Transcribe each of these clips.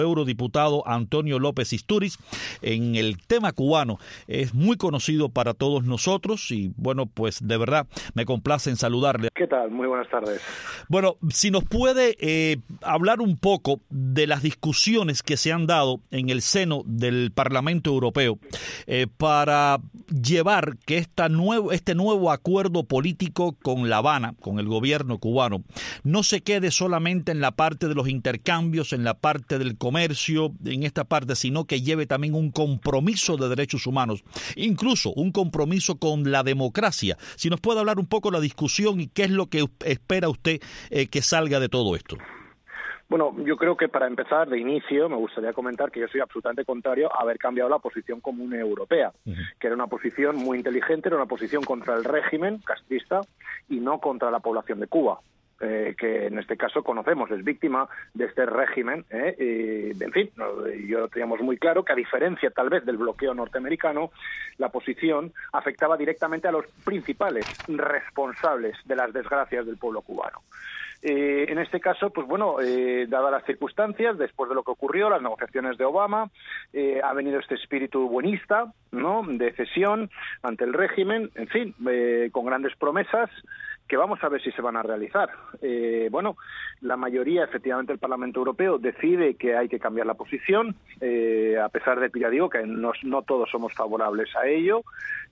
eurodiputado Antonio López Istúriz. En el tema cubano es muy conocido para todos nosotros y bueno, pues de verdad me complace en saludarle. ¿Qué tal? Muy buenas tardes. Bueno, si nos puede hablar un poco de las discusiones que se han dado en el seno del Parlamento Europeo para llevar que este nuevo acuerdo político con La Habana, con el gobierno cubano, no se quede solamente en la parte de los intercambios, en la parte del comercio, en esta parte, sino que lleve también un compromiso de derechos humanos, incluso un compromiso con la democracia. Si nos puede hablar un poco de la discusión y qué es lo que espera usted que salga de todo esto. Bueno, yo creo que para empezar, de inicio, me gustaría comentar que yo soy absolutamente contrario a haber cambiado la posición común europea, que era una posición muy inteligente, era una posición contra el régimen castrista y no contra la población de Cuba. Que en este caso conocemos, es víctima de este régimen. En fin, yo teníamos muy claro que a diferencia tal vez del bloqueo norteamericano, la posición afectaba directamente a los principales responsables de las desgracias del pueblo cubano. En este caso, pues bueno, dadas las circunstancias, después de lo que ocurrió, las negociaciones de Obama, ha venido este espíritu buenista, ¿no?, de cesión ante el régimen, en fin, con grandes promesas que vamos a ver si se van a realizar. Bueno, la mayoría, efectivamente, del Parlamento Europeo decide que hay que cambiar la posición, a pesar de que ya digo que no todos somos favorables a ello,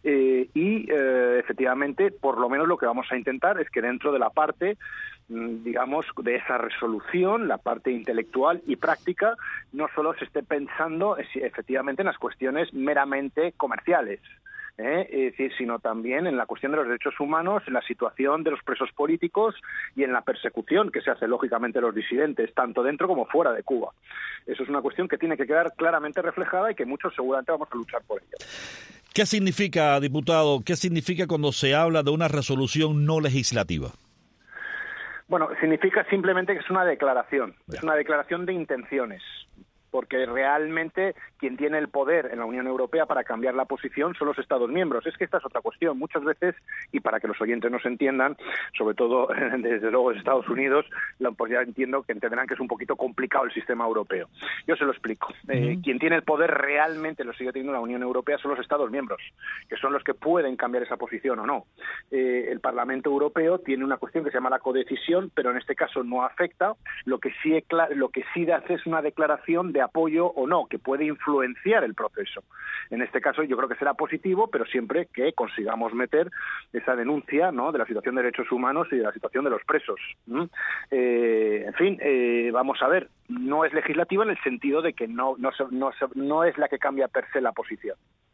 efectivamente, por lo menos lo que vamos a intentar es que dentro de la parte, digamos, de esa resolución, la parte intelectual y práctica, no solo se esté pensando efectivamente en las cuestiones meramente comerciales, es decir, sino también en la cuestión de los derechos humanos, en la situación de los presos políticos y en la persecución que se hace lógicamente a los disidentes, tanto dentro como fuera de Cuba. Eso es una cuestión que tiene que quedar claramente reflejada y que muchos seguramente vamos a luchar por ello. ¿Qué significa, diputado, qué significa cuando se habla de una resolución no legislativa? Bueno, significa simplemente que es una declaración, es una declaración de intenciones, porque realmente quien tiene el poder en la Unión Europea para cambiar la posición son los Estados miembros. Es que esta es otra cuestión. Muchas veces, y para que los oyentes nos entiendan, sobre todo desde luego en Estados Unidos, pues ya entiendo que entenderán que es un poquito complicado el sistema europeo. Yo se lo explico. Quien tiene el poder realmente, lo sigue teniendo la Unión Europea, son los Estados miembros, que son los que pueden cambiar esa posición o no. El Parlamento Europeo tiene una cuestión que se llama la codecisión, pero en este caso no afecta. Lo que sí hace es una declaración de apoyo o no, que puede influenciar el proceso. En este caso yo creo que será positivo, pero siempre que consigamos meter esa denuncia, ¿no?, de la situación de derechos humanos y de la situación de los presos. En fin, vamos a ver, no es legislativa en el sentido de que no es la que cambia per se la posición.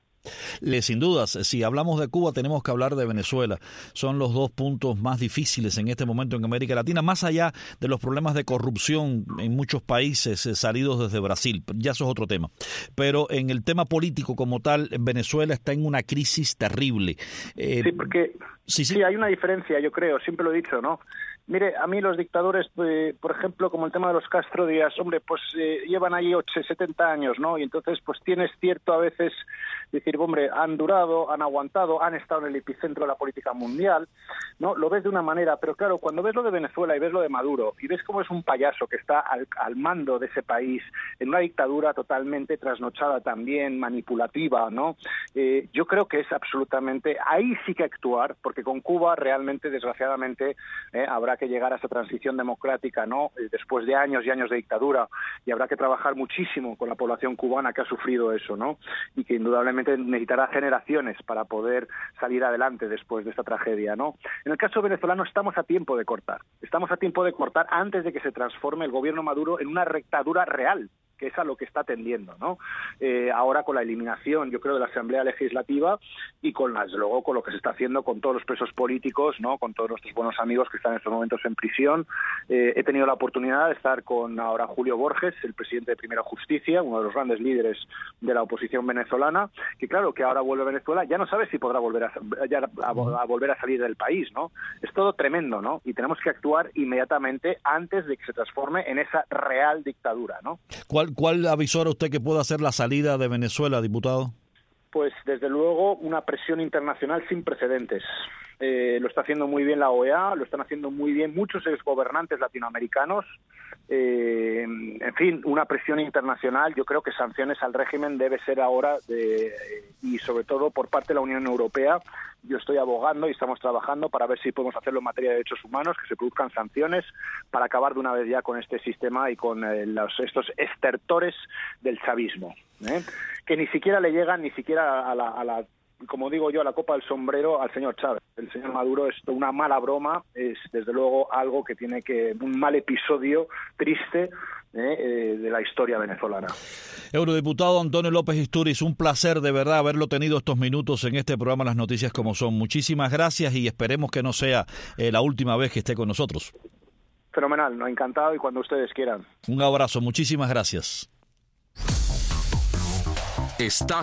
Sin dudas, si hablamos de Cuba tenemos que hablar de Venezuela. Son los dos puntos más difíciles en este momento en América Latina, más allá de los problemas de corrupción en muchos países salidos desde Brasil. Ya eso es otro tema. Pero en el tema político como tal, Venezuela está en una crisis terrible. Sí, porque sí, hay una diferencia, yo creo, siempre lo he dicho, ¿no? Mire, a mí los dictadores, por ejemplo, como el tema de los Castro Díaz, hombre, pues llevan ahí 70 años, ¿no? Y entonces, pues tienes cierto a veces decir, hombre, han durado, han aguantado, han estado en el epicentro de la política mundial, ¿no? Lo ves de una manera, pero claro, cuando ves lo de Venezuela y ves lo de Maduro y ves cómo es un payaso que está al mando de ese país, en una dictadura totalmente trasnochada también, manipulativa, ¿no? Yo creo que es absolutamente, ahí sí que actuar, porque con Cuba realmente, desgraciadamente, habrá que llegar a esa transición democrática, ¿no?, después de años y años de dictadura, y habrá que trabajar muchísimo con la población cubana que ha sufrido eso, ¿no?, y que indudablemente necesitará generaciones para poder salir adelante después de esta tragedia, ¿no? En el caso venezolano estamos a tiempo de cortar antes de que se transforme el gobierno Maduro en una dictadura real, que es a lo que está tendiendo, ¿no? Ahora con la eliminación, yo creo, de la Asamblea Legislativa y luego con lo que se está haciendo con todos los presos políticos, ¿no?, con todos nuestros buenos amigos que están en estos momentos en prisión. He tenido la oportunidad de estar con ahora Julio Borges, el presidente de Primera Justicia, uno de los grandes líderes de la oposición venezolana, que claro, que ahora vuelve a Venezuela, ya no sabe si podrá volver a volver a salir del país, ¿no? Es todo tremendo, ¿no? Y tenemos que actuar inmediatamente antes de que se transforme en esa real dictadura, ¿no? ¿Cuál avisora usted que pueda hacer la salida de Venezuela, diputado? Pues desde luego una presión internacional sin precedentes. Lo está haciendo muy bien la OEA, lo están haciendo muy bien muchos exgobernantes latinoamericanos, en fin, una presión internacional. Yo creo que sanciones al régimen debe ser ahora, y sobre todo por parte de la Unión Europea. Yo estoy abogando y estamos trabajando para ver si podemos hacerlo en materia de derechos humanos, que se produzcan sanciones para acabar de una vez ya con este sistema y con estos estertores del chavismo, que ni siquiera le llegan ni siquiera a la como digo yo, a la copa del sombrero al señor Chávez. El señor Maduro es una mala broma, es desde luego algo que tiene un mal episodio triste de la historia venezolana. Eurodiputado Antonio López Istúriz, un placer de verdad haberlo tenido estos minutos en este programa Las Noticias como Son. Muchísimas gracias y esperemos que no sea la última vez que esté con nosotros. Fenomenal, encantado y cuando ustedes quieran. Un abrazo, muchísimas gracias.